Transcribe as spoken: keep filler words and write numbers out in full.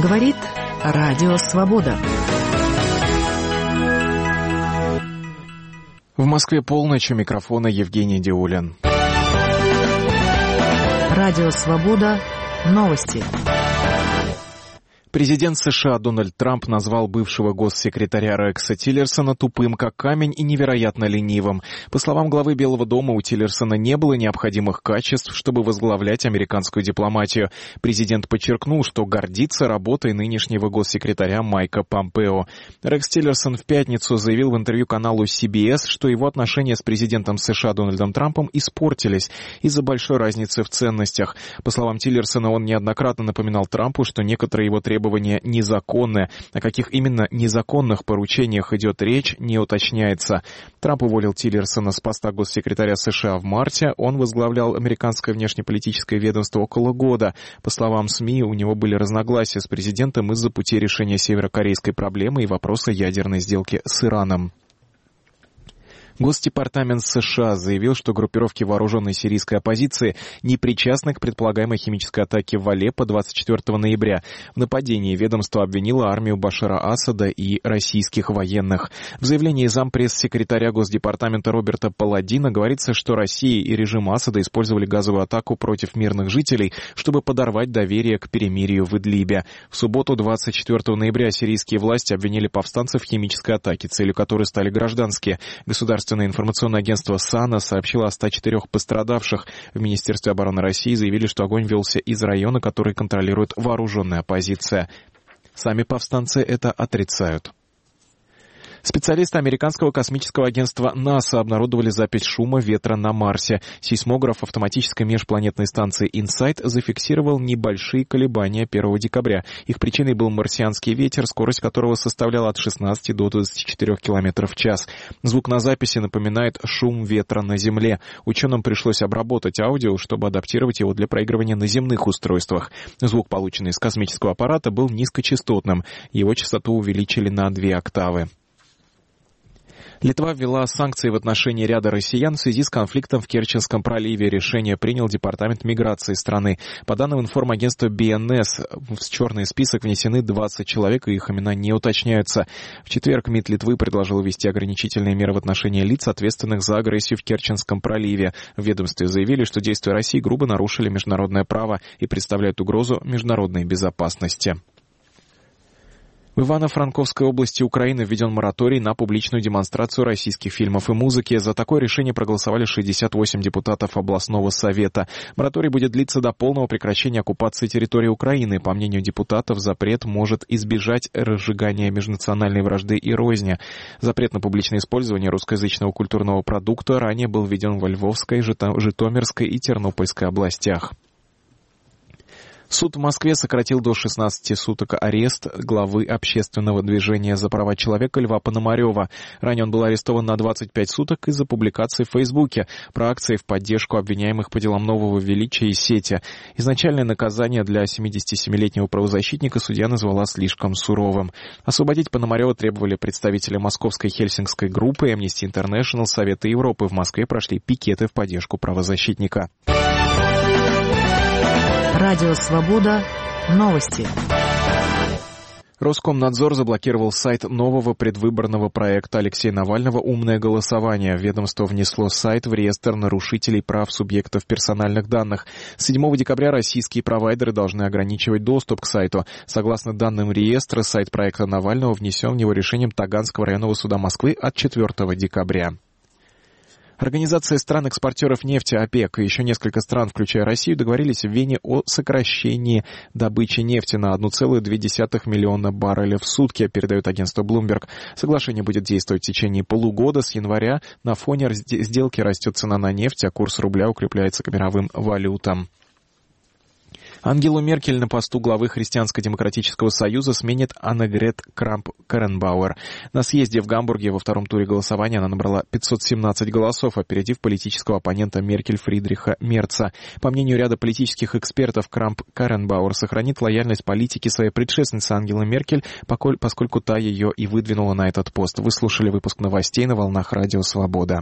Говорит Радио Свобода. В Москве полночь, у микрофона Евгений Диулин. Радио Свобода. Новости. Президент США Дональд Трамп назвал бывшего госсекретаря Рекса Тиллерсона тупым как камень и невероятно ленивым. По словам главы Белого дома, у Тиллерсона не было необходимых качеств, чтобы возглавлять американскую дипломатию. Президент подчеркнул, что гордится работой нынешнего госсекретаря Майка Помпео. Рекс Тиллерсон в пятницу заявил в интервью каналу си би эс, что его отношения с президентом США Дональдом Трампом испортились из-за большой разницы в ценностях. По словам Тиллерсона, он неоднократно напоминал Трампу, что некоторые его требования незаконны. О каких именно незаконных поручениях идет речь, не уточняется. Трамп уволил Тиллерсона с поста госсекретаря США в марте. Он возглавлял американское внешнеполитическое ведомство около года. По словам СМИ, у него были разногласия с президентом из-за пути решения северокорейской проблемы и вопроса ядерной сделки с Ираном. Госдепартамент США заявил, что группировки вооруженной сирийской оппозиции не причастны к предполагаемой химической атаке в Алеппо двадцать четвёртого ноября. В нападении ведомство обвинило армию Башара Асада и российских военных. В заявлении зампресс-секретаря Госдепартамента Роберта Палладино говорится, что Россия и режим Асада использовали газовую атаку против мирных жителей, чтобы подорвать доверие к перемирию в Идлибе. В субботу двадцать четвёртого ноября сирийские власти обвинили повстанцев в химической атаке, целью которой стали гражданские. Государственное информационное агентство САНА сообщило о ста четырёх пострадавших. В Министерстве обороны России заявили, что огонь велся из района, который контролирует вооруженная оппозиция. Сами повстанцы это отрицают. Специалисты американского космического агентства НАСА обнародовали запись шума ветра на Марсе. Сейсмограф автоматической межпланетной станции «Инсайт» зафиксировал небольшие колебания первого декабря. Их причиной был марсианский ветер, скорость которого составляла от шестнадцати до двадцати четырёх километров в час. Звук на записи напоминает шум ветра на Земле. Ученым пришлось обработать аудио, чтобы адаптировать его для проигрывания на земных устройствах. Звук, полученный из космического аппарата, был низкочастотным. Его частоту увеличили на две октавы. Литва ввела санкции в отношении ряда россиян в связи с конфликтом в Керченском проливе. Решение принял Департамент миграции страны. По данным информагентства би эн эс, в черный список внесены двадцать человек, и их имена не уточняются. В четверг МИД Литвы предложил ввести ограничительные меры в отношении лиц, ответственных за агрессию в Керченском проливе. В ведомстве заявили, что действия России грубо нарушили международное право и представляют угрозу международной безопасности. В Ивано-Франковской области Украины введен мораторий на публичную демонстрацию российских фильмов и музыки. За такое решение проголосовали шестьдесят восемь депутатов областного совета. Мораторий будет длиться до полного прекращения оккупации территории Украины. По мнению депутатов, запрет может избежать разжигания межнациональной вражды и розни. Запрет на публичное использование русскоязычного культурного продукта ранее был введен во Львовской, Житомирской и Тернопольской областях. Суд в Москве сократил до шестнадцати суток арест главы общественного движения за права человека Льва Пономарева. Ранее он был арестован на двадцать пять суток из-за публикации в Фейсбуке про акции в поддержку обвиняемых по делам нового величия и сети. Изначальное наказание для семидесятисемилетнего правозащитника судья назвала слишком суровым. Освободить Пономарева требовали представители московской хельсинкской группы Amnesty International, Совета Европы. В Москве прошли пикеты в поддержку правозащитника. Радио Свобода. Новости. Роскомнадзор заблокировал сайт нового предвыборного проекта Алексея Навального «Умное голосование». Ведомство внесло сайт в реестр нарушителей прав субъектов персональных данных. С седьмого декабря российские провайдеры должны ограничивать доступ к сайту. Согласно данным реестра, сайт проекта Навального внесен в него решением Таганского районного суда Москвы от четвёртого декабря. Организация стран-экспортеров нефти ОПЕК и еще несколько стран, включая Россию, договорились в Вене о сокращении добычи нефти на одна целая две десятых миллиона баррелей в сутки, передает агентство Bloomberg. Соглашение будет действовать в течение полугода. С января на фоне сделки растет цена на нефть, а курс рубля укрепляется к мировым валютам. Ангелу Меркель на посту главы Христианско-демократического союза сменит Аннегрет Крамп-Карренбауэр. На съезде в Гамбурге во втором туре голосования она набрала пятьсот семнадцать голосов, опередив политического оппонента Меркель Фридриха Мерца. По мнению ряда политических экспертов, Крамп-Карренбауэр сохранит лояльность политике своей предшественницы Ангелы Меркель, поскольку та ее и выдвинула на этот пост. Вы слушали выпуск новостей на волнах Радио Свобода.